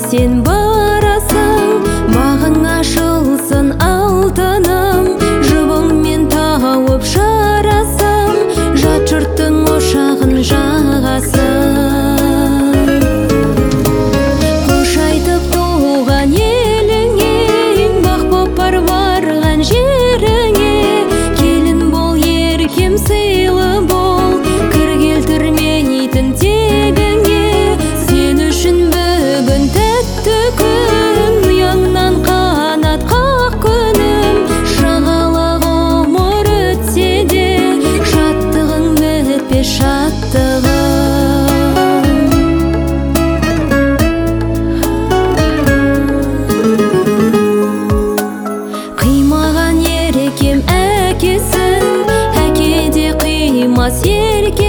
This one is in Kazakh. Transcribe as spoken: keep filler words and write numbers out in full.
сен барасың, бағың ашылсын алтыным, жұбыңмен тауып жарасың, жат жұрттың ошағын жағасың. Қош айтып туған еліңе, бақ боп барған жеріңе, келін бол, еркем сыйлы бол, кір келтірмейтін тегіңе. Сен үшін бүгін тәтті күн, ұяңнан қанат қақ күнім, шағала ғұмыр өтсе де, шаттығың бітпес шаттығым. Қимаған ерекем әкесін, әке де қимас ерке